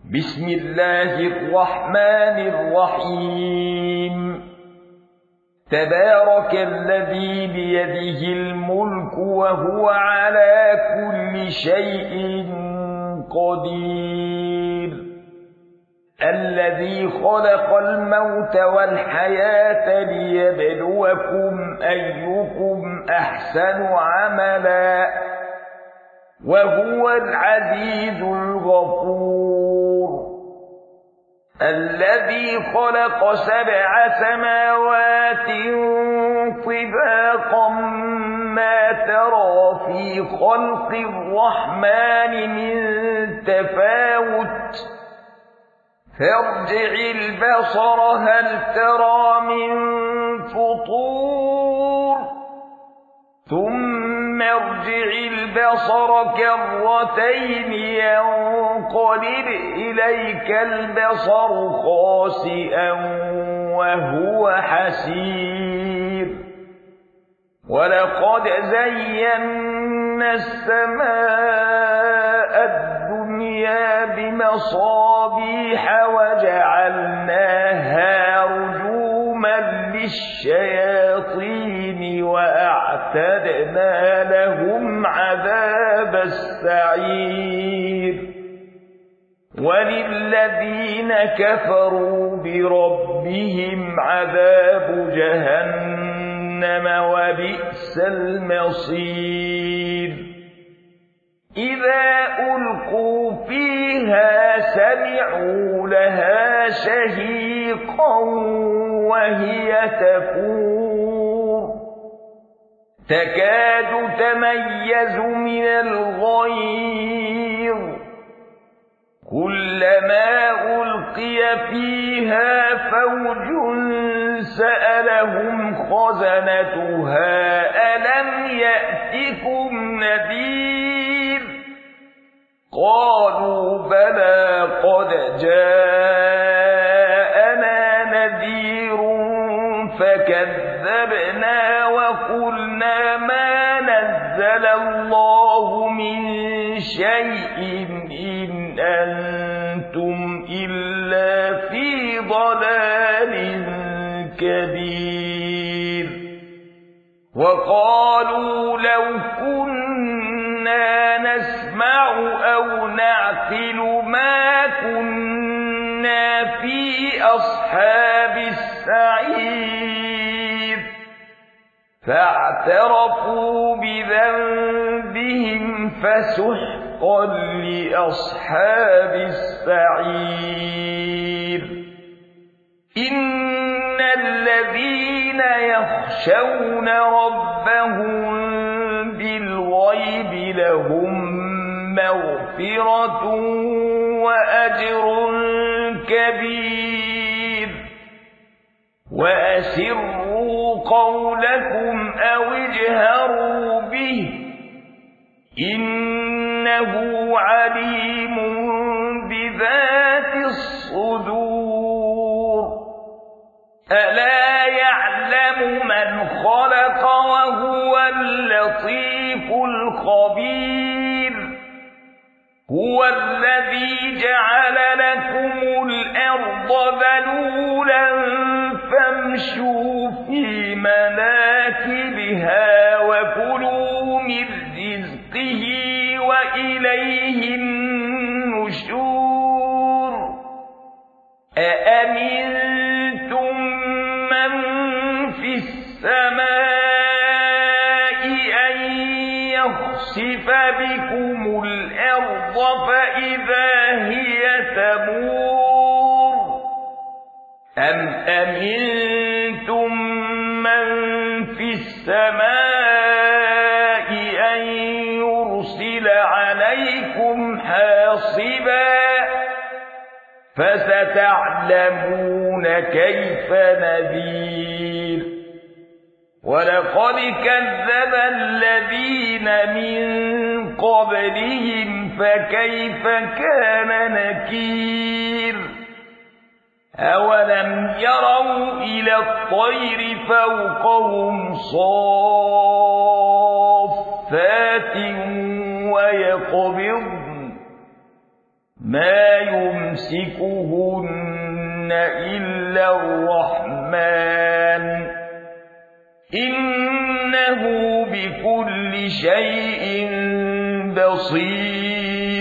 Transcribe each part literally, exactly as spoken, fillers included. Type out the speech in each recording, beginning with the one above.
بسم الله الرحمن الرحيم تبارك الذي بيده الملك وهو على كل شيء قدير الذي خلق الموت والحياة ليبلوكم أيكم أحسن عملا وهو العزيز الغفور الذي خلق سبع سماوات طباقا ما ترى في خلق الرحمن من تفاوت فارجع البصر هل ترى من فطور ثم ارجع البصر كرتين ينقلب إليك البصر خاسئا وهو حسير ولقد زينا السماء الدنيا بمصابيح وجعلناها رجوما للشياطين وأعتدنا لهم عذاب السعير وللذين كفروا بربهم عذاب جهنم وبئس المصير إذا ألقوا فيها سمعوا لها شهيقا وهي تفور تكاد تميز من الغيظ كلما ألقي فيها فوج سألهم خزنتها ألم يأتكم نذير قالوا بلى قد جاءنا نذير فكذبنا وقلنا ما نزل الله من شيء إن أنتم إلا في ضلال كبير وقالوا لو كنا نسمع أو نعقل ما كنا في أصحاب السعير فاعترفوا بذنبهم فسحقا لأصحاب السعير إن الذين يخشون ربهم بالغيب لهم مغفرة وأجر كبير وأسروا قولكم أو اجهروا به إنه عليم بذات الصدور ألا يعلم من خلق وهو اللطيف الخبير هو الذي جعل لكم الأرض ذلولا فامشوا في مناكبها وكلوا من رزقه وإليه النشور أأمنتم من في السماء أن يخسف بكم الأرض فإذا هي تمور أم أمنتم من في السماء أن يرسل عليكم حاصبا فستعلمون كيف نذير ولقد كذب الذين من قبلهم فكيف كان نكير أولم يروا إلى الطير فوقهم صافات ويقبضن ما يمسكهن إلا الرحمن إنه بكل شيء بصير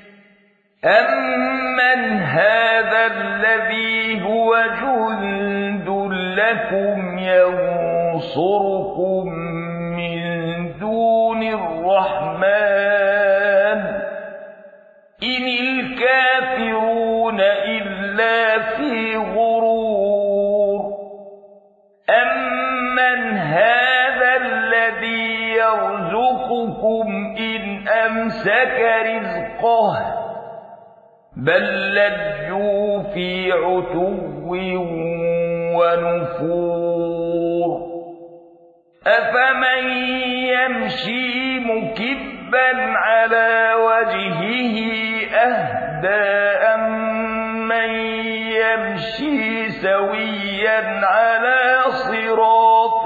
أمن هذا الذي هو جند لكم ينصركم من دون الرحمن إن الكافرون إلا في غرور أمن هذا الذي يرزقكم إن أمسك رزقه بل لجوا في عتو ونفور أفمن يمشي مكبا على وجهه أهدى أمن يمشي سويا على صراط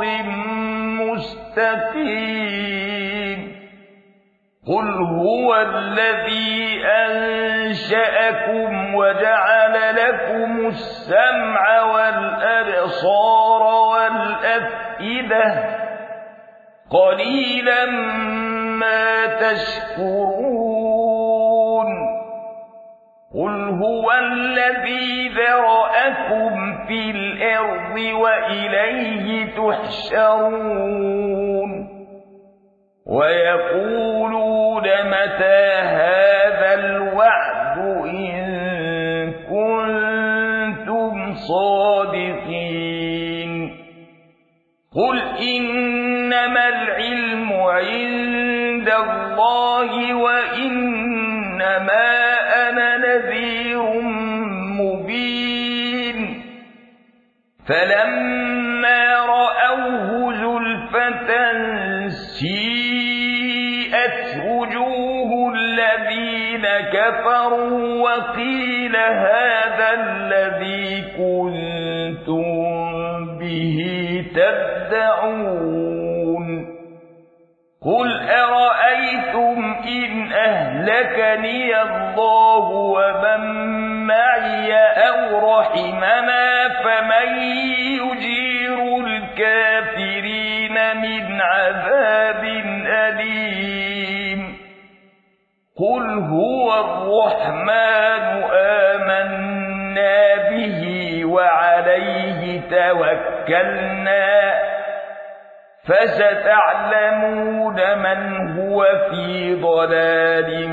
مستقيم قل هو الذي أنشأكم وجعل لكم السمع والأبصار والأفئدة قليلا ما تشكرون قل هو الذي ذرأكم في الأرض وإليه تحشرون ويقولون متى هذا الوعد إن كنتم صادقين قل إنما العلم عند الله وإنما أنا نذير مبين فلما رأوه زلفة سيئت وجوه الذين كفروا وقيل هذا الذي كنتم به تدعون قل أرأيتم إن أهلكني الله ومن معي أو رحمنا فمن يجير الكافرين من عذاب أليم قل هو الرحمن آمنا به وعليه توكلنا فستعلمون من هو في ضلال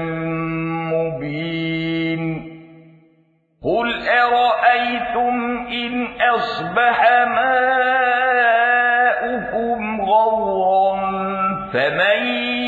مبين قل أرأيتم إن أصبح ماؤكم غورا فمن